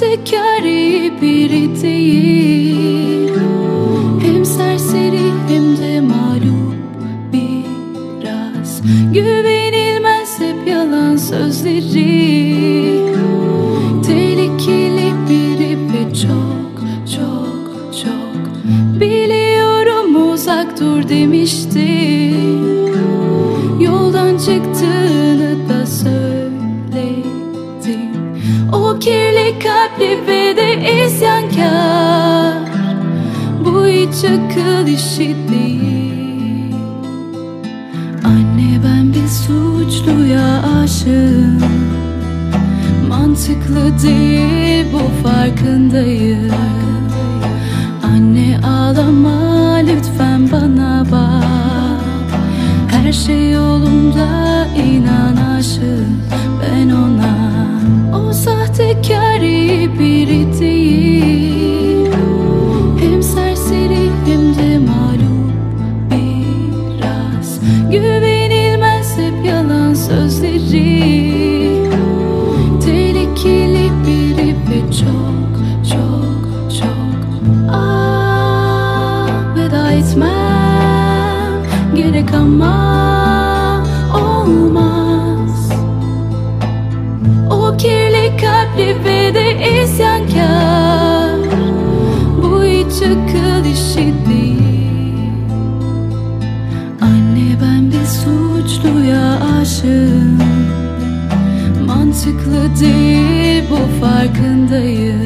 sahtekar iyi biri değil. Hem serseri hem de mağlup biraz. Güvenilmez hep yalan sözleri. Tehlikeli biri ve çok çok çok. Biliyorum uzak dur demişti. Yoldan çıktığını da söyledim. O kirli kalpli ve de isyankar. Bu hiç akıl işi değil. Anne ben bir suçluya aşığım. Mantıklı değil bu farkındayım. Anne ağlama lütfen bana bak. Her şey yolunda inan aşığım ben ona. O sahtekar iyi biri değil. Hem serseri hem de mağlup biraz. Güvenilmez hep yalan sözleri. Tehlikeli biri ve çok çok çok. Veda etmem gerek ama olmaz. O kirli kalpli ve de isyankar. Bu hiç akıl işi değil. Anne ben bir suçluya aşığım. Mantıklı değil bu farkındayım.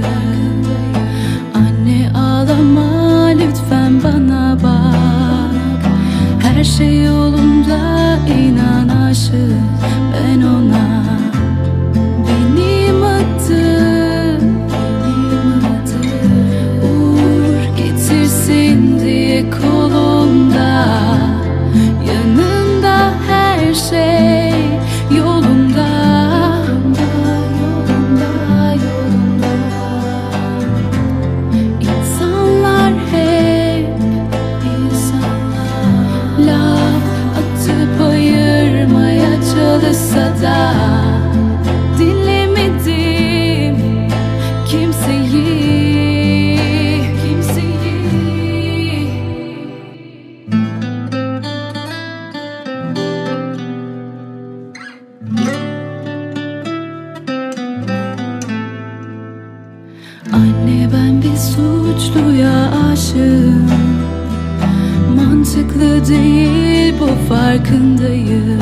Anne ağlama lütfen bana bak. Her şey yolunda inan aşığım ben ona. Benim adım uğur getirsin diye kolunda. Yanında her şey yolunda. İnsanlar hep laf atıp ayırmaya çalışsa da dinlemedim kimseyi. Anne ben bir suçluya aşığım. Mantıklı değil bu farkındayım.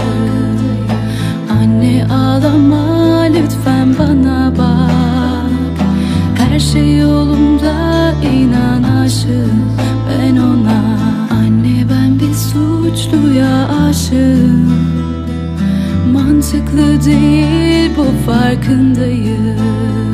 Anne ağlama lütfen bana bak. Her şey yolunda inan aşığım ben ona. Anne ben bir suçluya aşığım. Mantıklı değil bu farkındayım.